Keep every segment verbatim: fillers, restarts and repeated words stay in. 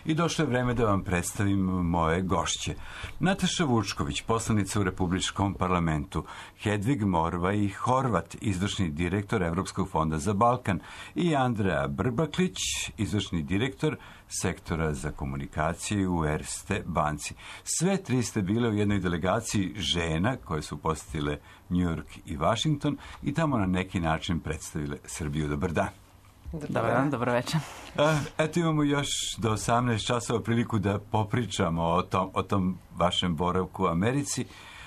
I došlo je vreme da vam predstavim moje gošće. Nataša Vučković, poslanica u Republičkom parlamentu, Hedvig Morvaj Horvat, izvršni direktor Evropskog fonda za Balkan, i Andrea Brbaklić, izvršni direktor sektora za komunikaciju u Erste banci. Sve tri ste bile u jednoj delegaciji žena koje su posjetile New York i Washington i tamo na neki način predstavile Srbiju. Dobar dan. Dobar dan, dobro večer. Eto, imamo još do osamnaest časova priliku da popričamo o tom, o tom vašem boravku u Americi.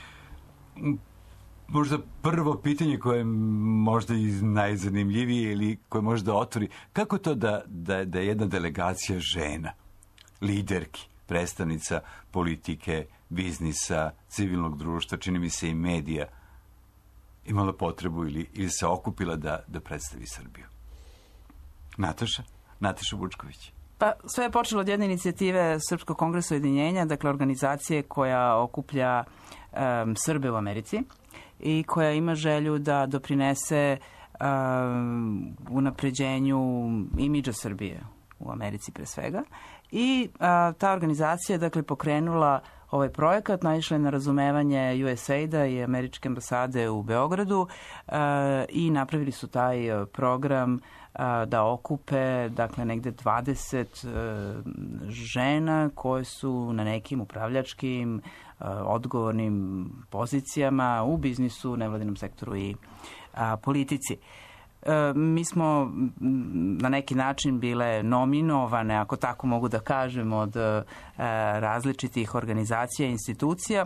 Možda prvo pitanje koje je možda i najzanimljivije ili koje možda otvori, kako to da, da, da je jedna delegacija žena, liderki, predstavnica politike, biznisa, civilnog društva, čini mi se i medija, imala potrebu ili, ili se okupila da, da predstavi Srbiju? Nataša? Nataša Vučković. Pa sve je počelo od jedne inicijative Srpskog kongresa ujedinjenja, dakle organizacije koja okuplja um, Srbe u Americi i koja ima želju da doprinese um, unapređenju imidža Srbije u Americi pre svega. I uh, ta organizacija je dakle pokrenula ovaj projekat, naišla je na razumevanje U S A I D-a i Američke ambasade u Beogradu uh, i napravili su taj uh, program uh, da okupe dakle negde dvadeset uh, žena koje su na nekim upravljačkim uh, odgovornim pozicijama u biznisu, nevladinom sektoru i uh, politici. E, mi smo na neki način bile nominovane, ako tako mogu da kažem, od e, različitih organizacija i institucija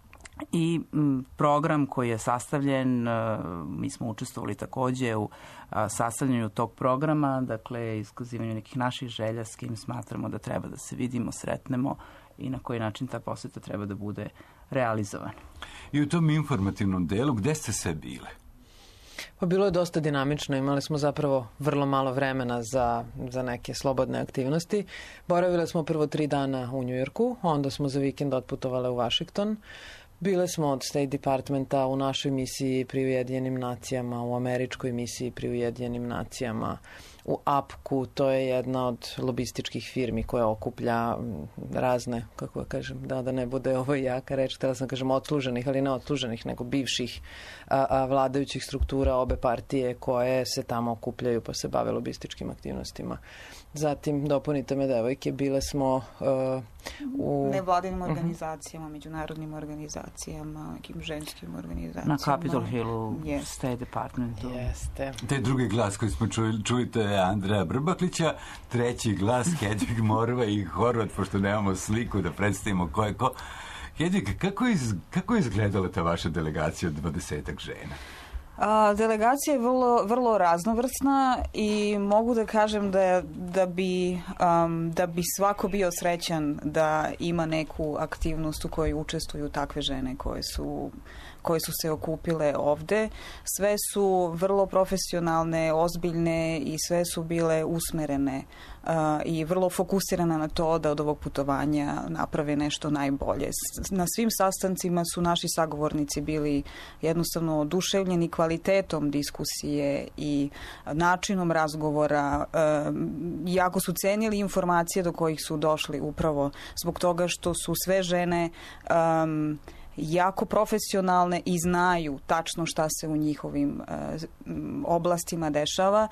i m, program koji je sastavljen, e, mi smo učestvovali takođe u a, sastavljanju tog programa, dakle iskazivanju nekih naših želja s kim smatramo da treba da se vidimo, sretnemo i na koji način ta poseta treba da bude realizovana. I u tom informativnom delu gde ste sve bile? Pa bilo je dosta dinamično, imali smo zapravo vrlo malo vremena za, za neke slobodne aktivnosti. Boravile smo prvo tri dana u Njujorku, onda smo za vikend otputovale u Washington. Bile smo od State Departmenta u našoj misiji pri Ujedinjenim nacijama, u američkoj misiji pri Ujedinjenim nacijama, u A P K-u, to je jedna od lobističkih firmi koja okuplja razne, kako da kažem, da, da ne bude ovo jaka reč, htjela sam kažem odsluženih, ali ne odsluženih, nego bivših a, a, vladajućih struktura obe partije koje se tamo okupljaju pa se bave lobističkim aktivnostima. Zatim, dopunite me devojke, bile smo uh, u... nevladinim organizacijama, uh-huh. međunarodnim organizacijama, nekim ženskim organizacijama. Na Capitol Hillu, yes. State Departmentu. Jeste. Te drugi glas koji smo čuli, čuli to je Andreja Brbaklića, treći glas Hedvig Morva i Horvat, pošto nemamo sliku da predstavimo ko je ko. Hedvig, kako, iz, kako je izgledala ta vaša delegacija od dvadesetak žena? A, delegacija je vrlo, vrlo raznovrsna i mogu da kažem da, da, bi, um, da bi svako bio srećan da ima neku aktivnost u kojoj učestvuju takve žene koje su, koje su se okupile ovde. Sve su vrlo profesionalne, ozbiljne i sve su bile usmerene uh, i vrlo fokusirane na to da od ovog putovanja naprave nešto najbolje. Na svim sastancima su naši sagovornici bili jednostavno oduševljeni kvalitetom diskusije i načinom razgovora. Jako su cenili informacije do kojih su došli upravo zbog toga što su sve žene um, jako profesionalne i znaju tačno šta se u njihovim uh, oblastima dešava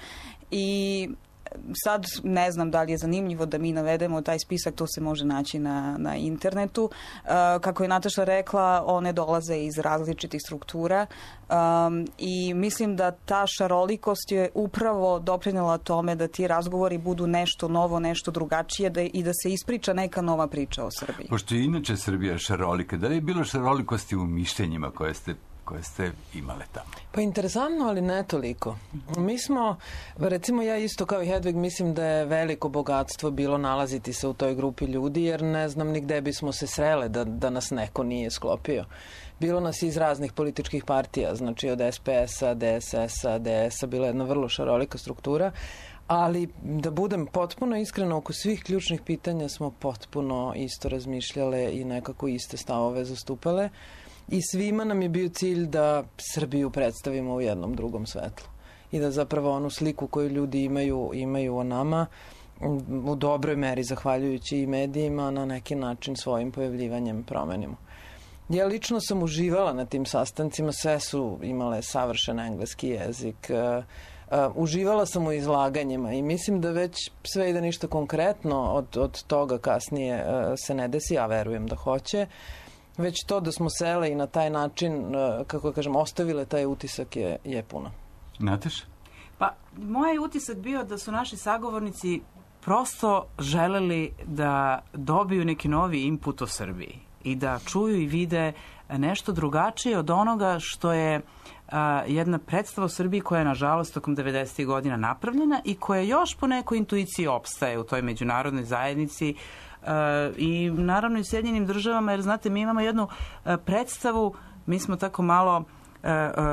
i sad ne znam da li je zanimljivo da mi navedemo taj spisak, to se može naći na, na internetu. Uh, kako je Nataša rekla, one dolaze iz različitih struktura um, i mislim da ta šarolikost je upravo doprinela tome da ti razgovori budu nešto novo, nešto drugačije da, i da se ispriča neka nova priča o Srbiji. Pošto je inače Srbija šarolika, da li je bilo šarolikosti u mišljenjima koje ste koje ste imale tamo? Pa interesantno, ali ne toliko. Mi smo, recimo ja isto kao i Hedvig, mislim da je veliko bogatstvo bilo nalaziti se u toj grupi ljudi, jer ne znam ni gde bismo se srele da, da nas neko nije sklopio. Bilo nas iz raznih političkih partija, znači od S P S-a, D S S-a, D S-a, bila jedna vrlo šarolika struktura, ali da budem potpuno iskrena, oko svih ključnih pitanja smo potpuno isto razmišljale i nekako iste stavove zastupale. I svima nam je bio cilj da Srbiju predstavimo u jednom drugom svetlu. I da zapravo onu sliku koju ljudi imaju, imaju o nama u dobroj meri, zahvaljujući i medijima, na neki način svojim pojavljivanjem promenimo. Ja lično sam uživala na tim sastancima, sve su imale savršen engleski jezik, uh, uh, uživala sam u izlaganjima i mislim da već sve ide ništa konkretno od, od toga kasnije uh, se ne desi, ja verujem da hoće, već to da smo sele i na taj način, uh, kako kažem, ostavile taj utisak je, je puno. Nataša? Pa, moj utisak bio da su naši sagovornici prosto želeli da dobiju neki novi input o Srbiji i da čuju i vide nešto drugačije od onoga što je a, jedna predstava o Srbiji koja je, nažalost, tokom devedesetih godina napravljena i koja još po nekoj intuiciji opstaje u toj međunarodnoj zajednici a, i naravno i u Sjedinjenim državama, jer, znate, mi imamo jednu a, predstavu, mi smo tako malo Uh,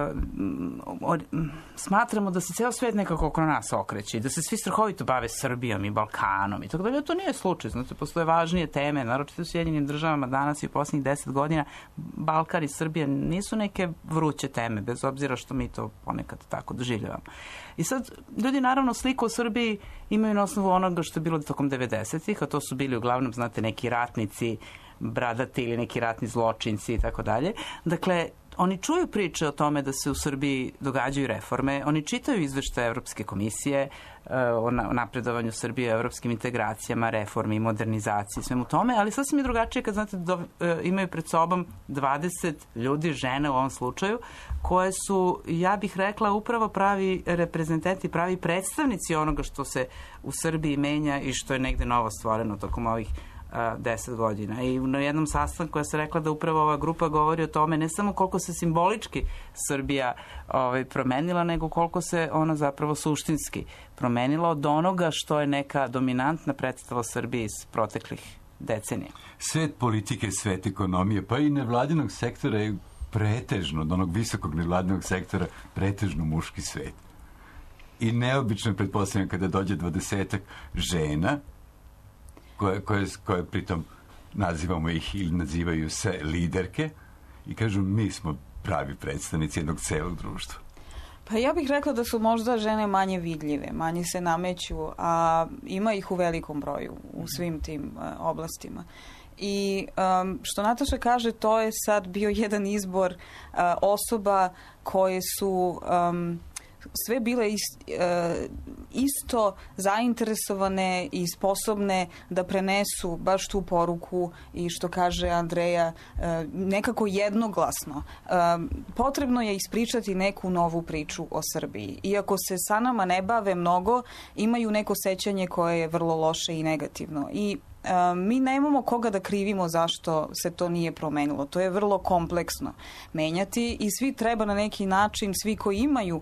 uh, smatramo da se ceo svet nekako oko nas okreće i da se svi strahovito bave Srbijom i Balkanom i tako dalje. To nije slučaj. Znači, postoje važnije teme, naročito u Sjedinjenim državama danas i u posljednjih deset godina. Balkan i Srbija nisu neke vruće teme, bez obzira što mi to ponekad tako doživljavamo. I sad, ljudi naravno sliku o Srbiji imaju na osnovu onoga što je bilo tokom devedesetih, a to su bili uglavnom, znate, neki ratnici, bradati ili neki ratni zločinci i tako dalje. Dakle, oni čuju priče o tome da se u Srbiji događaju reforme, oni čitaju izveštaje Evropske komisije o napredovanju Srbije, o evropskim integracijama, reformi, modernizaciji, svemu tome, ali sasvim je drugačije kad, znate, do, imaju pred sobom dvadeset ljudi, žene u ovom slučaju, koje su, ja bih rekla, upravo pravi reprezententi, pravi predstavnici onoga što se u Srbiji menja i što je negde novo stvoreno tokom ovih deset godina. I na jednom sastanku koja se rekla da upravo ova grupa govori o tome ne samo koliko se simbolički Srbija ovaj, promenila, nego koliko se ona zapravo suštinski promenila od onoga što je neka dominantna predstava Srbije iz proteklih decenija. Svet politike, svet ekonomije, pa i nevladinog sektora je pretežno, od onog visokog nevladinog sektora, pretežno muški svet. I neobično je, pretpostavljam, kada dođe dvadesetak žena, koje, koje, koje pritom nazivamo ih ili nazivaju se liderke i kažu mi smo pravi predstavnici jednog celog društva. Pa ja bih rekla da su možda žene manje vidljive, manje se nameću, a ima ih u velikom broju u svim tim uh, oblastima. I um, što Nataša kaže, to je sad bio jedan izbor uh, osoba koje su um, sve bile ist, uh, isto zainteresovane i sposobne da prenesu baš tu poruku i što kaže Andreja, uh, nekako jednoglasno. Uh, potrebno je ispričati neku novu priču o Srbiji. Iako se sa nama ne bave mnogo, imaju neko sećanje koje je vrlo loše i negativno. I mi nemamo koga da krivimo zašto se to nije promenilo. To je vrlo kompleksno menjati i svi treba na neki način, svi koji imaju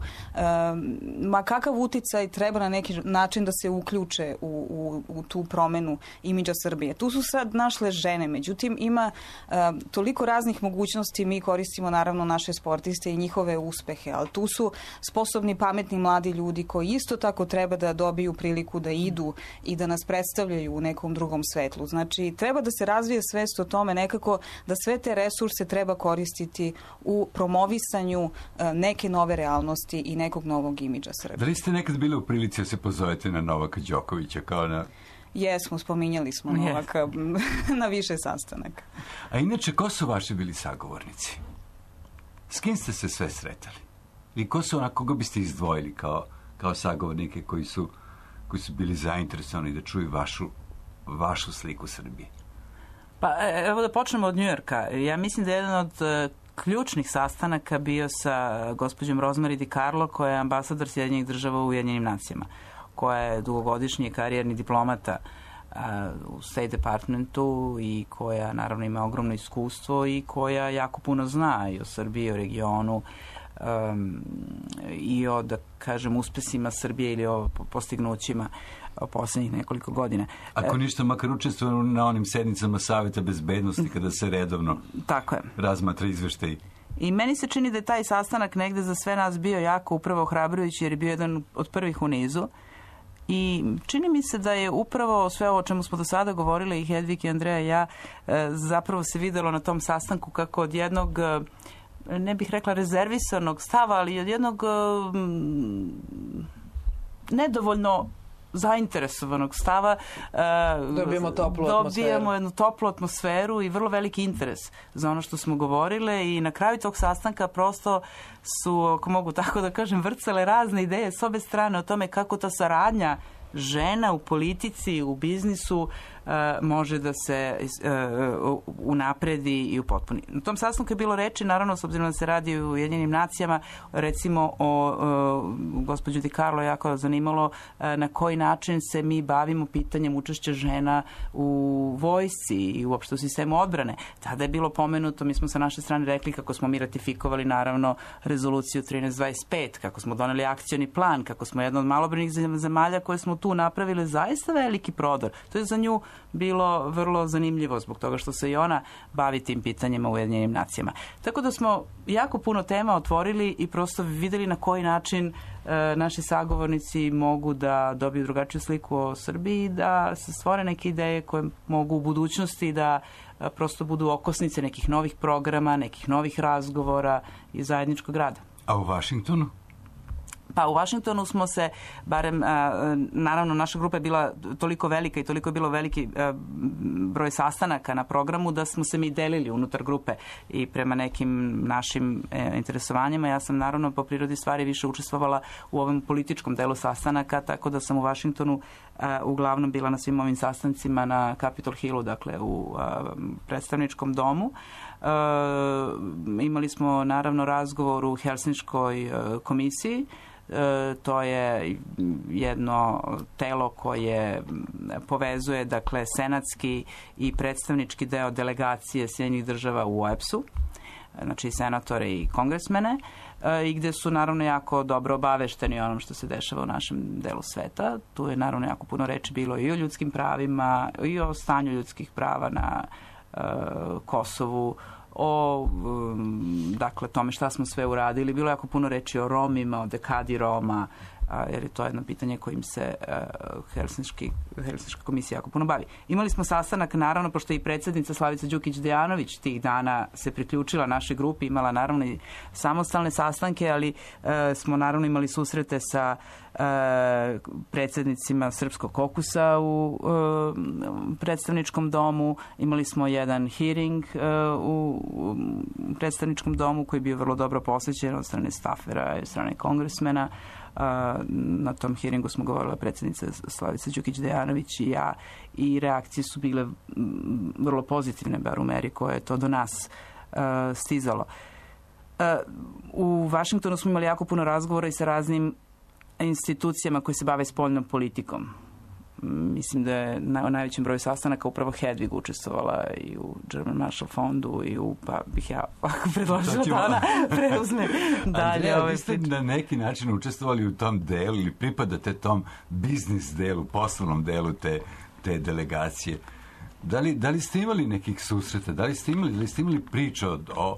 ma kakav uticaj, treba na neki način da se uključe u, u, u tu promenu imidža Srbije. Tu su sad našle žene, međutim ima toliko raznih mogućnosti, mi koristimo naravno naše sportiste i njihove uspehe, ali tu su sposobni, pametni mladi ljudi koji isto tako treba da dobiju priliku da idu i da nas predstavljaju u nekom drugom svetlu. Znači, treba da se razvije svest o tome nekako da sve te resurse treba koristiti u promovisanju neke nove realnosti i nekog novog imidža Srbije. Da li ste nekad bili u prilici da se pozovete na Novaka Đokovića kao na... Jesmo, spominjali smo yes. Novaka na više sastanaka. A inače, ko su vaši bili sagovornici? S kim ste se sve sretali? I ko su onako, koga biste izdvojili kao, kao sagovornike koji su, koji su bili zainteresovani da čuju vašu vašu sliku Srbije? Pa evo da počnemo od Njujorka. Ja mislim da je jedan od uh, ključnih sastanaka bio sa gospođom Rosemary DiCarlo, koja je ambasador Sjedinjenih država u Ujedinjenim nacijama, koja je dugogodišnji karijerni diplomata uh, u State Departmentu i koja naravno ima ogromno iskustvo i koja jako puno zna i o Srbiji, o regionu, um, i o, da kažem, uspesima Srbije ili o postignućima o poslednjih nekoliko godina. Ako ništa, makar učestvujemo na onim sednicama Saveta bezbednosti kada se redovno tako je. razmatra izveštaj. I meni se čini da je taj sastanak negde za sve nas bio jako upravo ohrabrujući jer je bio jedan od prvih u nizu. I čini mi se da je upravo sve ovo o čemu smo do sada govorili i Hedvig i Andreja i ja zapravo se videlo na tom sastanku kako od jednog, ne bih rekla rezervisanog stava, ali od jednog nedovoljno zainteresovanog stava dobijemo toplu dobijemo atmosferu. jednu toplu atmosferu i vrlo veliki interes za ono što smo govorile i na kraju tog sastanka prosto su, ako mogu tako da kažem, vrcale razne ideje s obe strane o tome kako ta saradnja žena u politici, u biznisu uh, može da se uh, unapredi i upotpuni. Na tom sastanku je bilo reči, naravno, s obzirom da se radi u Ujedinjenim nacijama, recimo o uh, gospođu Di Carlo jako zanimalo uh, na koji način se mi bavimo pitanjem učešća žena u vojsci i uopšte u sistemu odbrane. Tada je bilo pomenuto, mi smo sa naše strane rekli kako smo mi ratifikovali naravno rezoluciju trinaest dvadeset pet, kako smo doneli akcioni plan, kako smo jedna od malobrojnih zemalja koje smo tu napravili zaista veliki prodor. To je za nju bilo vrlo zanimljivo zbog toga što se i ona bavi tim pitanjima u Ujedinjenim nacijama. Tako da smo jako puno tema otvorili i prosto videli na koji način e, naši sagovornici mogu da dobiju drugačiju sliku o Srbiji, da se stvore neke ideje koje mogu u budućnosti da e, prosto budu okosnice nekih novih programa, nekih novih razgovora i zajedničkog rada. A u Vašingtonu? Pa u Vašingtonu smo se, barem, naravno, naša grupa je bila toliko velika i toliko je bilo veliki broj sastanaka na programu da smo se mi delili unutar grupe i prema nekim našim interesovanjima. Ja sam, naravno, po prirodi stvari više učestvovala u ovom političkom delu sastanaka, tako da sam u Vašingtonu uglavnom bila na svim ovim sastancima na Capitol Hillu, dakle u predstavničkom domu. Uh, imali smo naravno razgovor u Helsinškoj uh, komisiji. Uh, to je jedno telo koje povezuje dakle senatski i predstavnički deo delegacije Sjedinjenih država u O E P S-u, znači senatore i kongresmene, uh, i gde su naravno jako dobro obavešteni o onom što se dešava u našem delu sveta. Tu je naravno jako puno reči bilo i o ljudskim pravima, i o stanju ljudskih prava na uh, Kosovu, o um, dakle tome šta smo sve uradili. Bilo je jako puno reči o Romima, o dekadi Roma, a, jer je to jedno pitanje kojim se uh, Helsinški, Helsinška komisija jako puno bavi. Imali smo sastanak, naravno, pošto je i predsjednica Slavica Đukić-Dejanović tih dana se priključila našoj grupi, imala naravno i samostalne sastanke, ali uh, smo naravno imali susrete sa uh, predsjednicima Srpskog kokusa u uh, predstavničkom domu. Imali smo jedan hearing uh, u, u predstavničkom domu koji je bio vrlo dobro posvećen od strane stafera i od strane kongresmena. Uh, na tom hearingu smo govorila predsjednica Slavica Đukić-Dejanović i ja i reakcije su bile vrlo pozitivne, bar u meri koje je to do nas uh, stizalo. Uh, u Vašingtonu smo imali jako puno razgovora i sa raznim institucijama koje se bave spoljnom politikom. Mislim da je na najvećem broju sastanaka upravo Hedvig učestvovala i u German Marshall Fondu i u, pa bih ja predložila da ona preuzme dalje. Andreja, ove vi ste na neki način učestvovali u tom delu ili pripadate tom biznis delu, poslovnom delu te, te delegacije. Da li, da li ste imali nekih susreta? Da li ste imali, da li ste imali priča o, o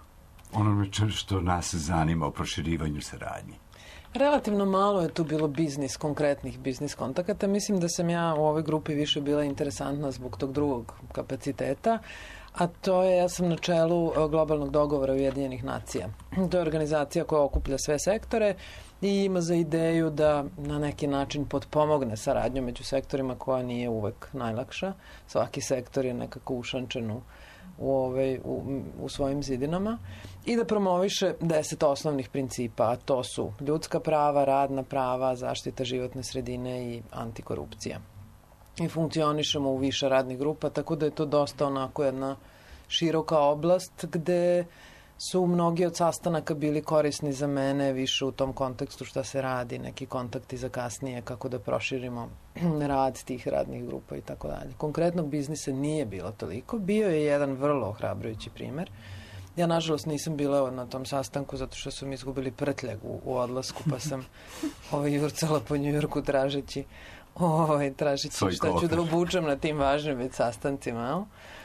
onome što nas zanima, o proširivanju saradnje? Relativno malo je tu bilo biznis, konkretnih biznis kontakata. Mislim da sam ja u ovoj grupi više bila interesantna zbog tog drugog kapaciteta, a to je, ja sam na čelu globalnog dogovora Ujedinjenih nacija. To je organizacija koja okuplja sve sektore i ima za ideju da na neki način potpomogne saradnju među sektorima koja nije uvek najlakša. Svaki sektor je nekako ušančen u U, ovaj, u, u svojim zidinama i da promoviše deset osnovnih principa, a to su ljudska prava, radna prava, zaštita životne sredine i antikorupcija. I funkcionišemo u više radnih grupa, tako da je to dosta onako jedna široka oblast gde su mnogi od sastanaka bili korisni za mene više u tom kontekstu šta se radi, neki kontakti za kasnije, kako da proširimo rad tih radnih grupa i tako dalje. Konkretnog biznisa nije bilo toliko. Bio je jedan vrlo ohrabrujući primer. Ja, nažalost, nisam bila na tom sastanku zato što su mi izgubili prtljag u, u odlasku, pa sam ovaj, jurcala po Njujorku tražeći, ovaj, tražeći šta ću da obučem na tim važnim već sastancima, no?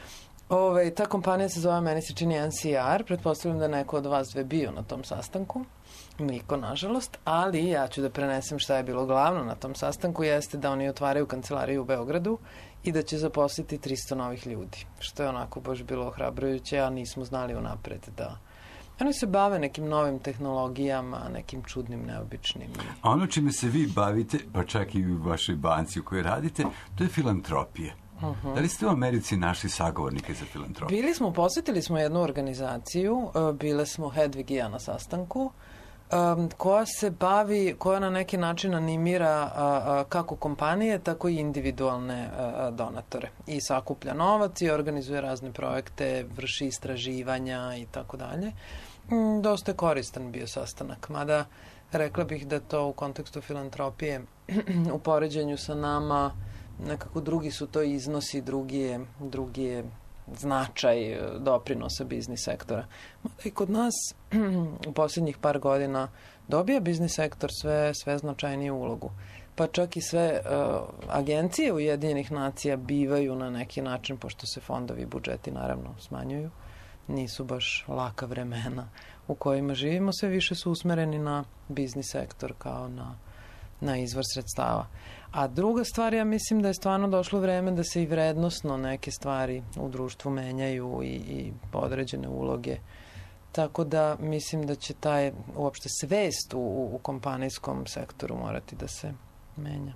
Ove, ta kompanija se zove, meni se čini N C R, pretpostavljam da neko od vas dve bio na tom sastanku, niko nažalost, ali ja ću da prenesem šta je bilo glavno na tom sastanku, jeste da oni otvaraju kancelariju u Beogradu i da će zaposliti tristo novih ljudi, što je onako baš bilo ohrabrujuće, a nismo znali unapred da Oni se bave nekim novim tehnologijama, nekim čudnim, neobičnim. A ono čime se vi bavite, pa čak i u vašoj banci u kojoj radite, to je filantropija. Uh-huh. Da li ste u Americi našli sagovornike za filantropiju? Bili smo, posjetili smo jednu organizaciju, bile smo Hedvig i ja na sastanku, Um, koja se bavi, koja na neki način animira a, a, kako kompanije, tako i individualne a, donatore. I sakuplja novac i organizuje razne projekte, vrši istraživanja i tako dalje. Dosta je koristan bio sastanak, mada rekla bih da to u kontekstu filantropije u poređenju sa nama nekako drugi su to iznosi, drugi je, drugi je značaj doprinosa biznis sektora. I kod nas u posljednjih par godina dobija biznis sektor sve, sve značajniju ulogu. Pa čak i sve uh, agencije Ujedinjenih nacija bivaju na neki način, pošto se fondovi i budžeti naravno smanjuju, nisu baš laka vremena u kojima živimo, sve više su usmereni na biznis sektor kao na, na izvor sredstava. A druga stvar, ja mislim da je stvarno došlo vreme da se i vrednosno neke stvari u društvu menjaju i, i određene uloge. Tako da mislim da će taj uopšte svest u, u kompanijskom sektoru morati da se menja.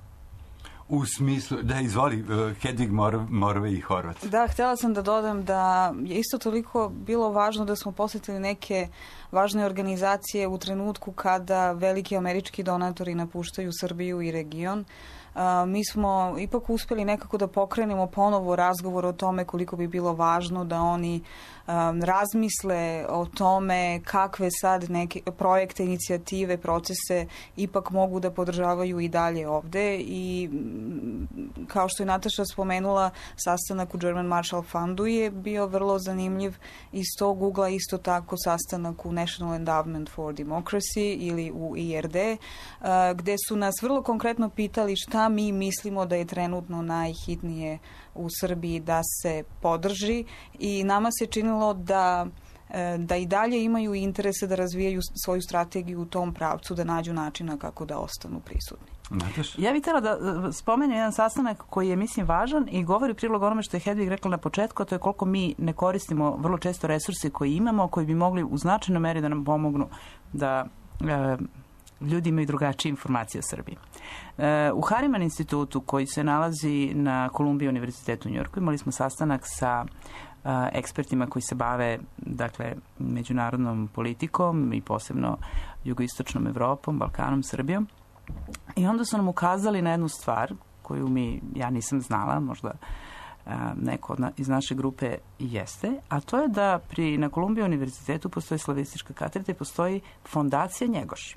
U smislu, da izvoli uh, Hedvig Morve i Horvat. Da, htjela sam da dodam da je isto toliko bilo važno da smo posjetili neke važne organizacije u trenutku kada veliki američki donatori napuštaju Srbiju i region. Uh, mi smo ipak uspjeli nekako da pokrenemo ponovo razgovor o tome koliko bi bilo važno da oni um, razmisle o tome kakve sad neke projekte, inicijative, procese ipak mogu da podržavaju i dalje ovde i kao što je Nataša spomenula, sastanak u German Marshall Fundu je bio vrlo zanimljiv iz tog ugla, isto tako sastanak u National Endowment for Democracy ili u I R D, uh, gde su nas vrlo konkretno pitali šta mi mislimo da je trenutno najhitnije u Srbiji da se podrži i nama se činilo da da i dalje imaju interese da razvijaju svoju strategiju u tom pravcu, da nađu načina kako da ostanu prisutni. Nataš? Ja bih htjela da spomenem jedan sastanak koji je, mislim, važan i govori prilog onome što je Hedvig rekla na početku, a to je koliko mi ne koristimo vrlo često resurse koji imamo, koji bi mogli u značajnoj meri da nam pomognu da e, ljudi imaju drugačije informacije o Srbiji. E, u Harriman institutu, koji se nalazi na Columbia univerzitetu u Njujorku, imali smo sastanak sa a, ekspertima koji se bave, dakle, međunarodnom politikom i posebno jugoistočnom Evropom, Balkanom, Srbijom. I onda su nam ukazali na jednu stvar koju mi, ja nisam znala, možda a, neko na, iz naše grupe jeste, a to je da pri, na Columbia univerzitetu postoji slavistička katedra i postoji fondacija Njegoš.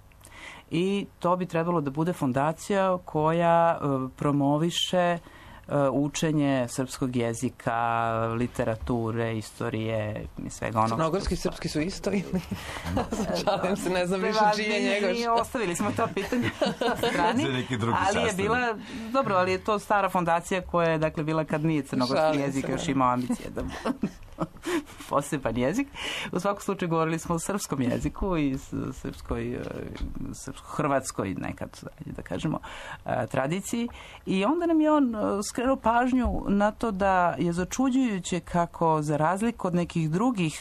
I to bi trebalo da bude fondacija koja uh, promoviše uh, učenje srpskog jezika, literature, istorije i svega onog. Crnogorski i srpski su isto ili? Šalim se, ne znam više čije Njegoš. I ostavili smo to pitanje na strani. Ali je bila, dobro, ali je to stara fondacija koja je, dakle, bila kad nije crnogorski jezik još imao ambicije da poseban jezik. U svakom slučaju govorili smo o srpskom jeziku i srpskoj, srpsko-hrvatskoj nekad, da kažemo, tradiciji. I onda nam je on skrenuo pažnju na to da je začuđujuće kako, za razliku od nekih drugih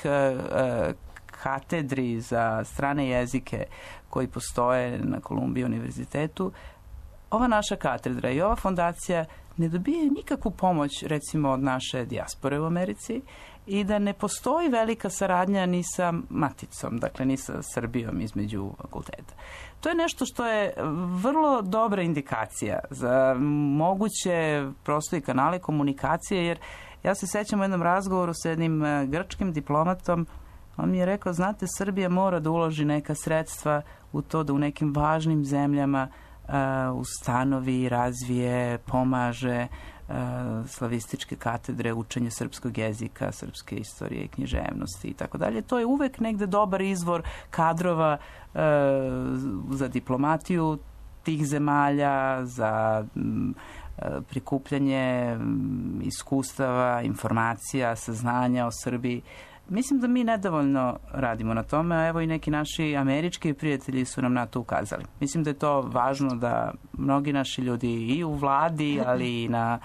katedri za strane jezike koji postoje na Columbia univerzitetu, ova naša katedra i ova fondacija ne dobije nikakvu pomoć, recimo, od naše dijaspore u Americi i da ne postoji velika saradnja ni sa maticom, dakle ni sa Srbijom između fakulteta. To je nešto što je vrlo dobra indikacija za moguće prosto i kanale komunikacije, jer ja se sećam u jednom razgovoru sa jednim grčkim diplomatom, on mi je rekao, znate, Srbija mora da uloži neka sredstva u to da u nekim važnim zemljama Uh, ustanovi, razvije, pomaže uh, slavističke katedre, učenje srpskog jezika, srpske istorije i književnosti i tako dalje. To je uvek negde dobar izvor kadrova uh, za diplomatiju tih zemalja, za um, prikupljanje um, iskustava, informacija, saznanja o Srbiji. Mislim da mi nedovoljno radimo na tome, a evo i neki naši američki prijatelji su nam na to ukazali. Mislim da je to važno da mnogi naši ljudi i u vladi, ali i na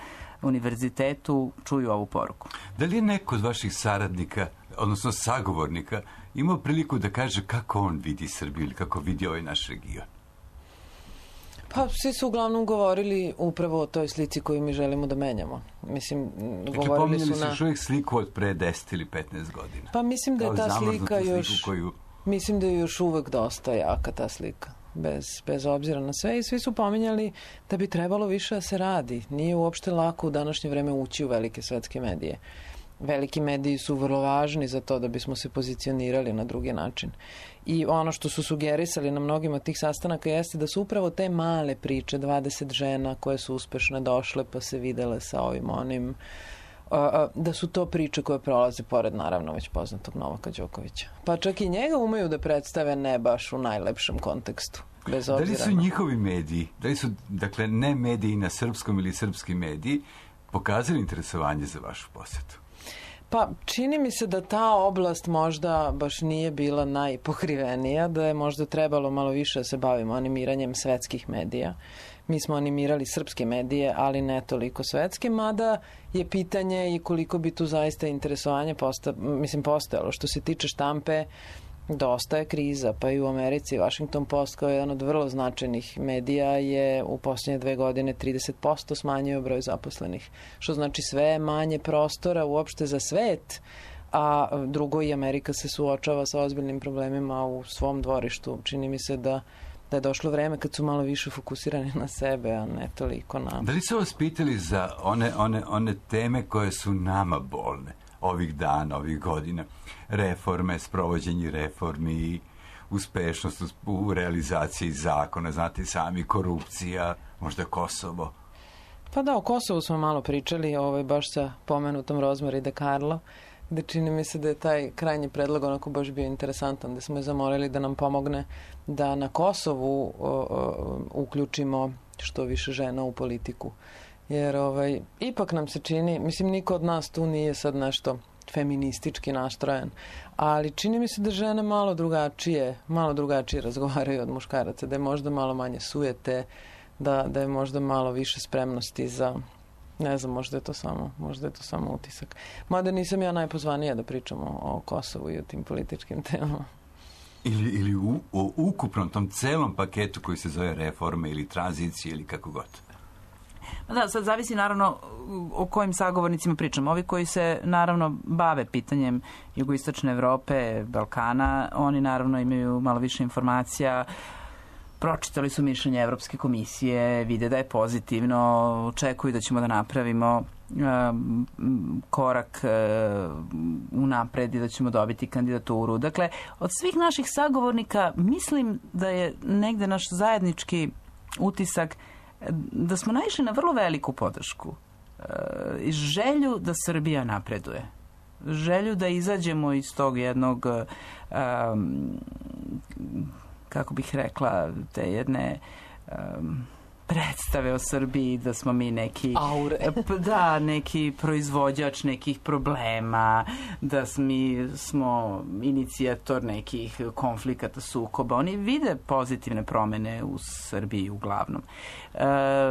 univerzitetu čuju ovu poruku. Da li je neko od vaših saradnika, odnosno sagovornika, imao priliku da kaže kako on vidi Srbiju ili kako vidi ovaj naš region? Pa svi su uglavnom govorili upravo o toj slici koju mi želimo da menjamo. Mislim, dakle, govorili pominjali su na... još uvijek sliku od pre deset ili petnaest godina. Pa mislim da je ta slika još... Koju... Mislim da je još uvek dosta jaka ta slika. Bez, bez obzira na sve i svi su pominjali da bi trebalo više da se radi. Nije uopšte lako u današnje vreme ući u velike svetske medije. Veliki mediji su vrlo važni za to da bismo se pozicionirali na drugi način. I ono što su sugerisali na mnogim od tih sastanaka jeste da su upravo te male priče, dvadeset žena koje su uspešne došle pa se videle sa ovim onim, da su to priče koje prolaze pored naravno već poznatog Novaka Đokovića. Pa čak i njega umeju da predstave ne baš u najlepšem kontekstu. Bez obzira. Da li su njihovi mediji, da li su, dakle, ne mediji na srpskom ili srpski mediji, pokazali interesovanje za vašu posetu? Pa čini mi se da ta oblast možda baš nije bila najpokrivenija, da je možda trebalo malo više da se bavimo animiranjem svetskih medija. Mi smo animirali srpske medije, ali ne toliko svetske, mada je pitanje i koliko bi tu zaista interesovanje posta, mislim, postojalo. Što se tiče štampe, dosta je kriza, pa i u Americi Washington Post kao jedan od vrlo značajnih medija je u posljednje dve godine trideset posto smanjio broj zaposlenih, što znači sve manje prostora uopšte za svet, a drugo i Amerika se suočava sa ozbiljnim problemima u svom dvorištu. Čini mi se da da je došlo vreme kad su malo više fokusirani na sebe, a ne toliko na... Da li su vas pitali za one, one, one teme koje su nama bolne ovih dana, ovih godina? Reforme, sprovođenje reformi, uspešnost u realizaciji zakona, znate sami, korupcija, možda Kosovo? Pa da, o Kosovu smo malo pričali, ovaj, baš sa pomenutom Rozmari de Carlo, gde čini mi se da je taj krajnji predlog onako baš bio interesantan, da smo je zamolili da nam pomogne da na Kosovu o, o, uključimo što više žena u politiku. Jer ovaj, ipak nam se čini, mislim, niko od nas tu nije sad nešto feministički nastrojen, ali čini mi se da žene malo drugačije, malo drugačije razgovaraju od muškaraca, da je možda malo manje sujete, da, da je možda malo više spremnosti za... Ne znam, možda je to samo, možda je to samo utisak. Mada nisam ja najpozvanija da pričamo o Kosovu i o tim političkim temama. Ili, ili u, u ukupnom tom celom paketu koji se zove reforme ili tranzicije ili kako god. Da, sad zavisi naravno o kojim sagovornicima pričamo. Ovi koji se naravno bave pitanjem jugoistočne Evrope, Balkana, oni naravno imaju malo više informacija, pročitali su mišljenje Evropske komisije, vide da je pozitivno, očekuju da ćemo da napravimo um, korak um, unapred i da ćemo dobiti kandidaturu. Dakle, od svih naših sagovornika mislim da je negde naš zajednički utisak da smo naišli na vrlo veliku podršku uh, i želju da Srbija napreduje. Želju da izađemo iz tog jednog um, kako bih rekla, te jedne um, predstave o Srbiji, da smo mi neki... Aure. Da, neki proizvođač nekih problema, da mi smo inicijator nekih konflikata, sukoba. Oni vide pozitivne promene u Srbiji uglavnom. E,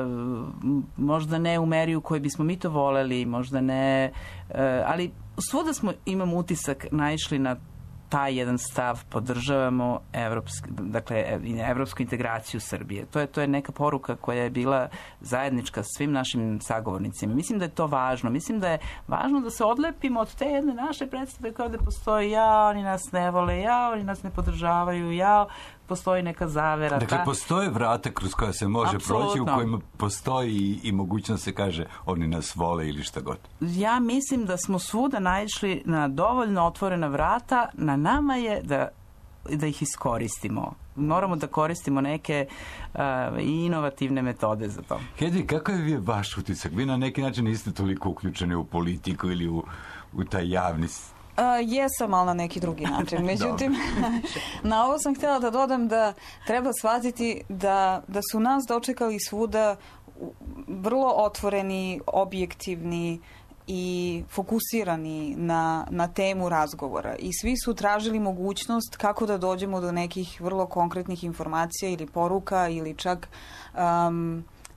možda ne u meri u kojoj bismo mi to voleli, možda ne... E, ali svuda smo, imam utisak, naišli na taj jedan stav, podržavamo evropsk, dakle, evropsku integraciju Srbije. To je, to je neka poruka koja je bila zajednička svim našim sagovornicima. Mislim da je to važno. Mislim da je važno da se odlepimo od te jedne naše predstave koja ovde postoji. Ja, oni nas ne vole, ja, oni nas ne podržavaju, ja, postoji neka zavera. Dakle, ta... postoje vrata kroz koja se može Apsolutno. proći, u kojima postoji i, i mogućnost se kaže oni nas vole ili šta god. Ja mislim da smo svuda naišli na dovoljno otvorena vrata, na nama je da, da ih iskoristimo. Moramo da koristimo neke uh, inovativne metode za to. Hedvig, kako je vaš utisak? Vi na neki način niste toliko uključeni u politiku ili u, u taj javni... Uh, jesam, ali na neki drugi način. Međutim, na ovo sam htjela da dodam da treba shvatiti da, da su nas dočekali svuda vrlo otvoreni, objektivni i fokusirani na, na temu razgovora. I svi su tražili mogućnost kako da dođemo do nekih vrlo konkretnih informacija ili poruka ili čak um,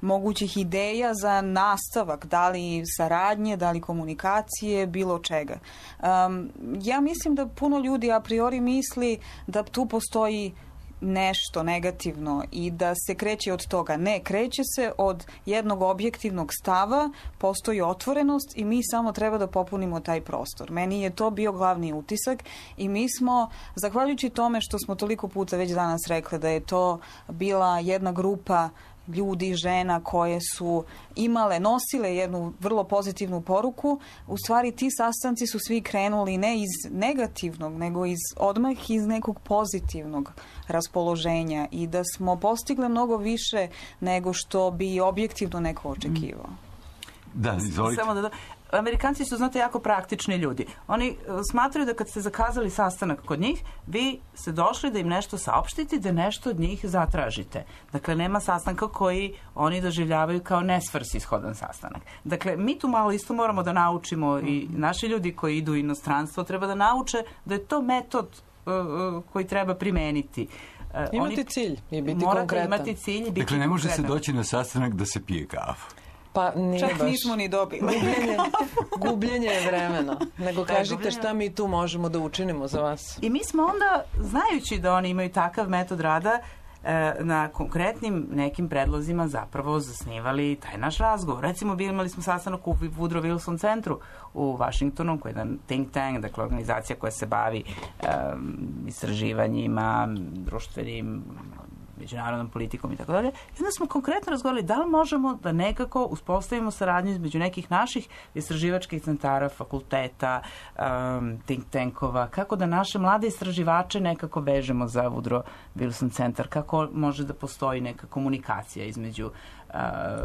mogućih ideja za nastavak, da li saradnje, da li komunikacije, bilo čega. Um, ja mislim da puno ljudi a priori misli da tu postoji nešto negativno i da se kreće od toga. Ne, kreće se od jednog objektivnog stava, postoji otvorenost i mi samo treba da popunimo taj prostor. Meni je to bio glavni utisak i mi smo, zahvaljujući tome što smo toliko puta već danas rekli da je to bila jedna grupa ljudi, žena koje su imale, nosile jednu vrlo pozitivnu poruku, u stvari ti sastanci su svi krenuli ne iz negativnog, nego iz odmah iz nekog pozitivnog raspoloženja i da smo postigli mnogo više nego što bi objektivno neko očekivao. Da, izvolite. Samo da, da Amerikanci su, znate, jako praktični ljudi. Oni uh, smatraju da kad ste zakazali sastanak kod njih, vi ste došli da im nešto saopštite, da nešto od njih zatražite. Dakle, nema sastanka koji oni doživljavaju kao nesvrsishodan sastanak. Dakle, mi tu malo isto moramo da naučimo i naši ljudi koji idu u inostranstvo treba da nauče da je to metod uh, uh, koji treba primeniti. Uh, imati oni cilj i biti morate konkretan. Imati cilj i biti dakle, ne može konkretan. se doći na sastanak da se pije kafu. Pa nije Čak baš. nismo ni dobili. Gubljenje, gubljenje je vremena. Nego kažite šta mi tu možemo da učinimo za vas. I mi smo onda, znajući da oni imaju takav metod rada, na konkretnim nekim predlozima zapravo zasnivali taj naš razgovor. Recimo, imali smo sastanak u Woodrow Wilson centru u Washingtonu, koji je jedan think tank, dakle organizacija koja se bavi um, istraživanjima, društvenim, međunarodnom politikom i tako dalje. I onda smo konkretno razgovarali da li možemo da nekako uspostavimo saradnju između nekih naših istraživačkih centara, fakulteta, um, think tankova, kako da naše mlade istraživače nekako vežemo za Woodrow Wilson centar, kako može da postoji neka komunikacija između uh,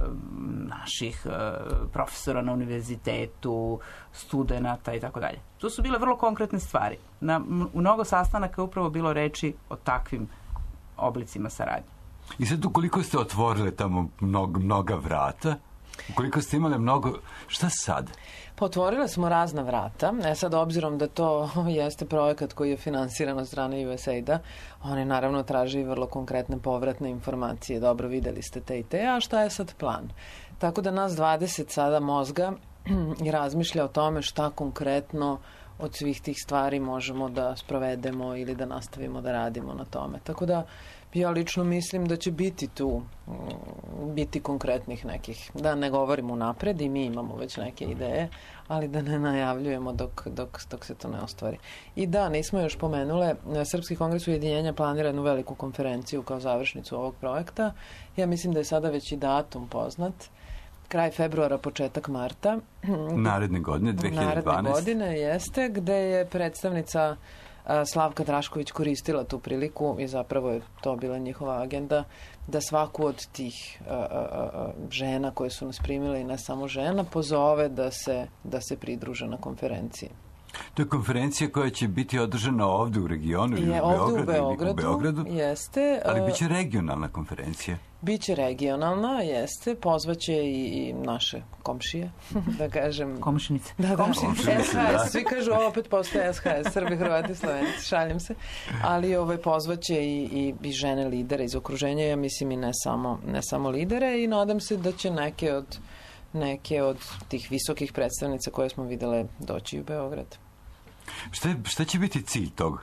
naših uh, profesora na univerzitetu, studenata i tako dalje. To su bile vrlo konkretne stvari. Na u mnogo sastanaka je upravo bilo reči o takvim oblicima saradnje. I sad, ukoliko ste otvorile tamo mnogo, mnoga vrata, ukoliko ste imali mnogo, šta sad? Otvorile smo razna vrata. E sad, obzirom da to jeste projekat koji je finansiran od strane U S A I D-a, oni naravno traži vrlo konkretne povratne informacije. Dobro, videli ste te i te, a šta je sad plan? Tako da nas dvadeset sada mozga razmišlja o tome šta konkretno od svih tih stvari možemo da sprovedemo ili da nastavimo da radimo na tome. Tako da ja lično mislim da će biti tu biti konkretnih nekih, da ne govorimo napred i mi imamo već neke ideje, ali da ne najavljujemo dok, dok, dok se to ne ostvari. I da, nismo još pomenule, Srpski kongres ujedinjenja planira jednu veliku konferenciju kao završnicu ovog projekta. Ja mislim da je sada već i datum poznat. Kraj februara, početak marta. Naredne godine, dve hiljade dvanaeste. Naredne godine jeste, gde je predstavnica Slavka Drašković koristila tu priliku i zapravo je to bila njihova agenda da svaku od tih a, a, a, žena koje su nas primile i ne samo žena pozove da se, da se pridruže na konferenciji. To je konferencija koja će biti održana ovde u regionu ili je, u Beogradu, u Beogradu, u Beogradu, jeste. Ali biće regionalna konferencija. Biće regionalna, jeste. Pozvaće i, i naše komšije, da kažem. Komšinice. Da, da. Komšinice, S H S, da. Svi kažu, ovo opet postoje S H S, Srbi, Hrvati, Slovenci, šalim se. Ali ovaj, pozvaće i, i, i žene lidere iz okruženja, ja mislim i ne samo, ne samo lidere, i nadam se da će neke od, neke od tih visokih predstavnica koje smo videle doći u Beograd. Šta, je, šta će biti cilj tog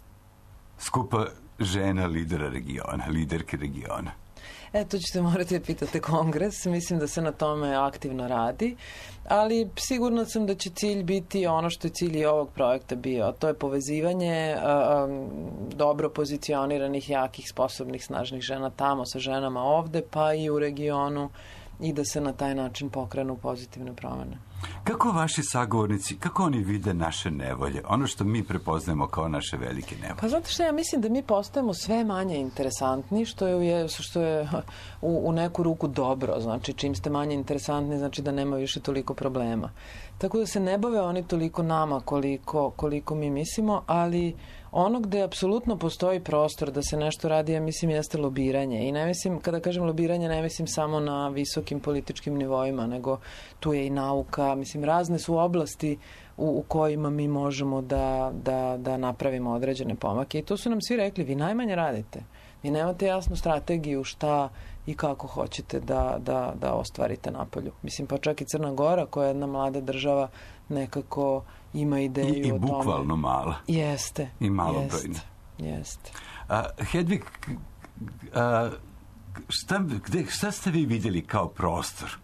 skupa žena lidera regiona, liderke regiona? E, to ćete morati da pitate kongres. Mislim da se na tome aktivno radi, ali sigurno sam da će cilj biti ono što je cilj i ovog projekta bio, a to je povezivanje a, a, dobro pozicioniranih, jakih, sposobnih, snažnih žena tamo sa ženama ovde, pa i u regionu, i da se na taj način pokrenu pozitivne promene. Kako vaši sagovornici, kako oni vide naše nevolje? Ono što mi prepoznajemo kao naše velike nevolje. Pa zato što ja mislim da mi postajemo sve manje interesantni, što je, što je u, u neku ruku dobro. Znači, čim ste manje interesantni, znači da nema više toliko problema. Tako da se ne bave oni toliko nama koliko, koliko mi mislimo, ali ono gde apsolutno postoji prostor da se nešto radi, ja mislim, jeste lobiranje. I ne mislim, kada kažem lobiranje, ne mislim samo na visokim političkim nivoima, nego tu je i nauka, mislim, razne su oblasti u, u kojima mi možemo da, da, da napravimo određene pomake. I to su nam svi rekli, vi najmanje radite. Vi nemate jasnu strategiju šta i kako hoćete da, da, da ostvarite napolju. Mislim, pa čak i Crna Gora, koja je jedna mlada država, nekako ima ideju I, i o tome. I bukvalno mala. Jeste. I malobrojna. Jeste. Jeste. A, Hedvig, a, šta, gde, šta ste vi vidjeli kao prostor?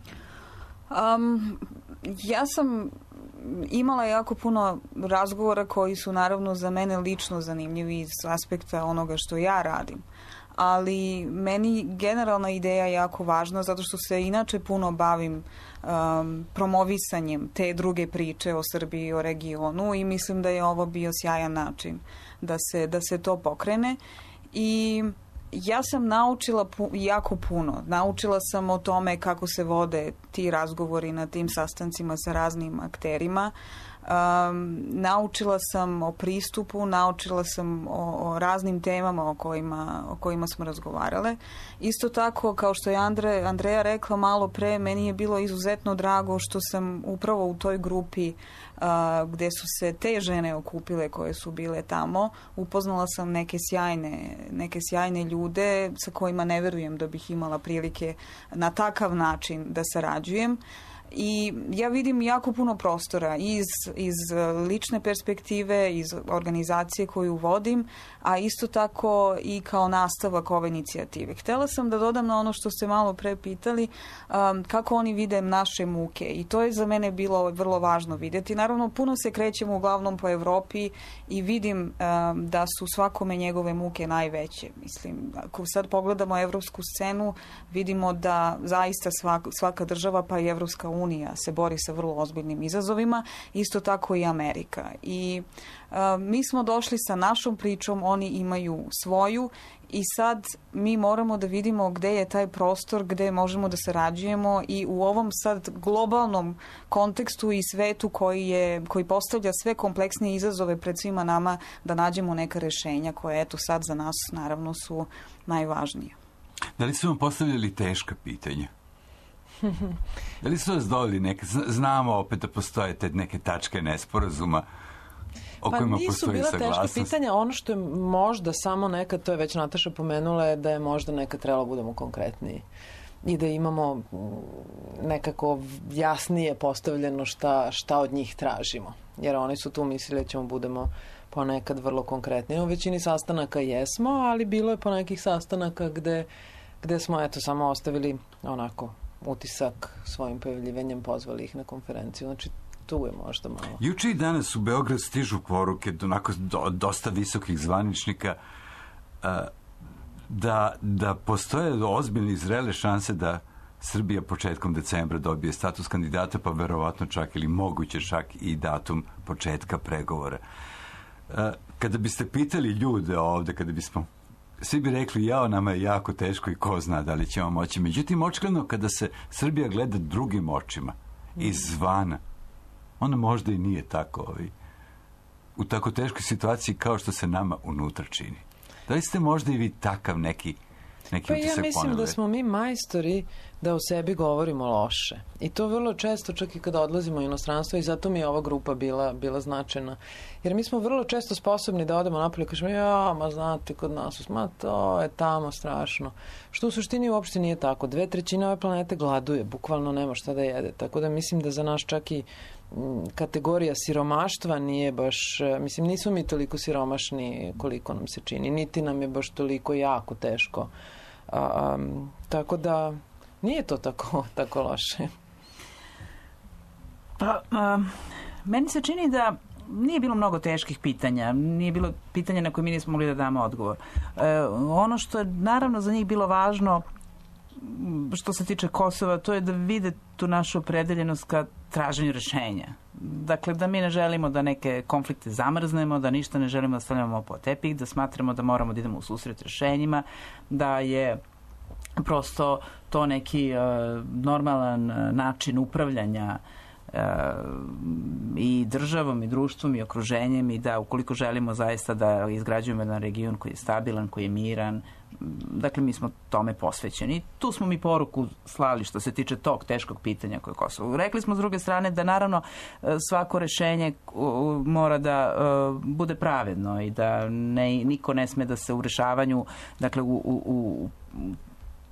Um, ja sam imala jako puno razgovora koji su naravno za mene lično zanimljivi iz aspekta onoga što ja radim. Ali meni generalna ideja je jako važna zato što se inače puno bavim um, promovisanjem te druge priče o Srbiji i o regionu i mislim da je ovo bio sjajan način da se, da se to pokrene. I ja sam naučila pu, jako puno. Naučila sam o tome kako se vode ti razgovori na tim sastancima sa raznim akterima. Um, naučila sam o pristupu, naučila sam o, o raznim temama o kojima, o kojima smo razgovarale. Isto tako, kao što je Andre, Andreja rekla malo pre, meni je bilo izuzetno drago što sam upravo u toj grupi uh, gde su se te žene okupile koje su bile tamo, upoznala sam neke sjajne, neke sjajne ljude sa kojima ne verujem da bih imala prilike na takav način da sarađujem. I ja vidim jako puno prostora iz, iz lične perspektive, iz organizacije koju vodim, a isto tako i kao nastavak ove inicijative. Htela sam da dodam na ono što ste malo pre pitali, um, kako oni vide naše muke i to je za mene bilo vrlo važno vidjeti. Naravno, puno se krećemo uglavnom po Evropi i vidim um, da su svakome njegove muke najveće. Mislim, ako sad pogledamo evropsku scenu, vidimo da zaista svaka, svaka država, pa i Evropska unija se bori sa vrlo ozbiljnim izazovima, isto tako i Amerika. I uh, mi smo došli sa našom pričom, oni imaju svoju i sad mi moramo da vidimo gde je taj prostor, gde možemo da sarađujemo i u ovom sad globalnom kontekstu i svetu koji, je, koji postavlja sve kompleksnije izazove pred svima nama da nađemo neka rešenja koje eto sad za nas naravno su najvažnije. Da li su vam postavljali teška pitanja? Da li su vas doveli neke, znamo opet da postoje te neke tačke nesporazuma o pa kojima nisu postoji bila saglasnost? teška pitanja, ono što je možda samo nekad, to je već Nataša pomenula, je da je možda nekad trebalo budemo konkretniji i da imamo nekako jasnije postavljeno šta, šta od njih tražimo. Jer oni su tu mislili da ćemo budemo ponekad vrlo konkretni. U većini sastanaka jesmo, ali bilo je po nekih sastanaka gde, gde smo eto samo ostavili onako utisak svojim pojavljivanjem, pozvali ih na konferenciju. Znači, tu je možda malo. Juče i danas u Beograd stižu poruke onako do, dosta visokih zvaničnika a, da, da postoje ozbiljne i zrele šanse da Srbija početkom decembra dobije status kandidata, pa verovatno čak ili moguće čak i datum početka pregovora. A, kada biste pitali ljude ovde, kada bismo svi bi rekli, jao, nama je jako teško i ko zna da li ćemo moći. Međutim, očigledno, kada se Srbija gleda drugim očima, izvana, ona možda i nije tako ovi, u tako teškoj situaciji kao što se nama unutra čini. Da li ste možda i vi takav neki, neki pa utisak ponavljali? Ja mislim da smo mi majstori da o sebi govorimo loše. I to vrlo često, čak i kada odlazimo u inostranstvo, i zato mi je ova grupa bila, bila značajna. Jer mi smo vrlo često sposobni da odemo napolje i kažemo, ja, ma znate, kod nas, ma to je tamo strašno. Što u suštini uopšte nije tako. Dve trećine ove planete gladuje, bukvalno nema šta da jede. Tako da mislim da za nas čak i kategorija siromaštva nije baš, mislim, nismo mi toliko siromašni koliko nam se čini, niti nam je baš toliko jako teško. A, um, tako da nije to tako, tako loše. Pa, a, meni se čini da nije bilo mnogo teških pitanja, nije bilo pitanja na koje mi nismo mogli da damo odgovor. E, ono što je naravno za njih bilo važno što se tiče Kosova, to je da vide tu našu opredeljenost ka traženju rešenja. Dakle, da mi ne želimo da neke konflikte zamrznemo, da ništa ne želimo da stavljamo po tepih, da smatramo da moramo da idemo u susret rešenjima, da je prosto to neki uh, normalan uh, način upravljanja uh, i državom i društvom i okruženjem i da ukoliko želimo zaista da izgrađujemo jedan region koji je stabilan, koji je miran, dakle mi smo tome posvećeni. Tu smo mi poruku slali što se tiče tog teškog pitanja koje je Kosovo. Rekli smo s druge strane da naravno svako rešenje mora da uh, bude pravedno i da ne, niko ne sme da se u rešavanju, dakle u, u, u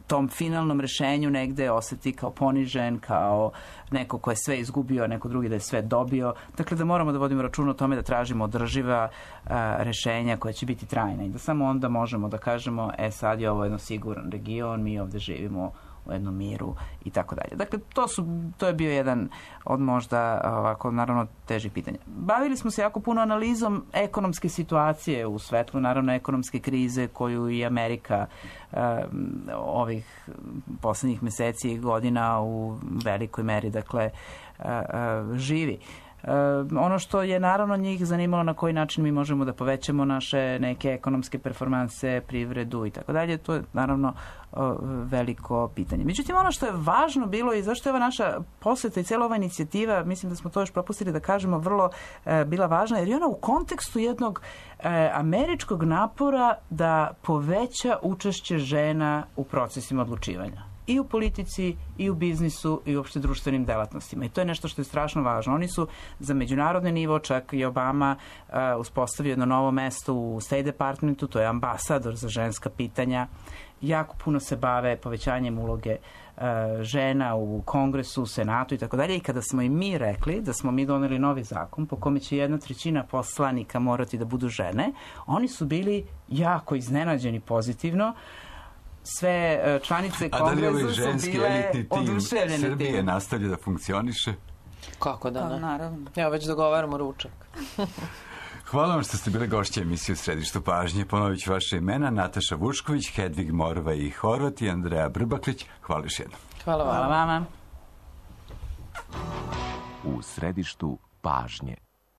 tom finalnom rešenju negde oseti kao ponižen, kao neko ko je sve izgubio, neko drugi da je sve dobio. Dakle, da moramo da vodimo račun o tome da tražimo održiva a, rešenja koja će biti trajna i da samo onda možemo da kažemo, e sad je ovo jedno siguran region, mi ovde živimo u jednom miru i tako dalje. Dakle, to, su, to je bio jedan od možda ovako, naravno, težih pitanja. Bavili smo se jako puno analizom ekonomske situacije u svetlu, naravno, ekonomske krize koju i Amerika um, ovih poslednjih meseci i godina u velikoj meri, dakle, uh, uh, živi. Uh, ono što je naravno njih zanimalo na koji način mi možemo da povećamo naše neke ekonomske performanse, privredu i tako dalje, to je naravno uh, veliko pitanje. Međutim, ono što je važno bilo i zašto je ova naša poseta i cijela ova inicijativa, mislim da smo to još propustili da kažemo, vrlo uh, bila važna, jer je ona u kontekstu jednog uh, američkog napora da poveća učešće žena u procesima odlučivanja. I u politici, i u biznisu, i uopšte društvenim delatnostima. I to je nešto što je strašno važno. Oni su za međunarodni nivo, čak i Obama uh, uspostavio jedno novo mesto u State Departmentu, to je ambasador za ženska pitanja. Jako puno se bave povećanjem uloge uh, žena u Kongresu, u Senatu i tako dalje. I kada smo i mi rekli da smo mi doneli novi zakon po kome će jedna trećina poslanika morati da budu žene, oni su bili jako iznenađeni pozitivno. Sve članice Kongresa su bile oduševljene. Srbije nastavlja da funkcioniše? Kako da ne? Pa, naravno. Evo, već dogovaramo ručak. Hvala vam što ste bili gošće emisije u Središtu pažnje. Ponovit ću vaše imena: Nataša Vučković, Hedvig Morva i Horvat i Andreja Brbaklić. Hvala još jednom. Hvala vam. Hvala vama. U Središtu pažnje.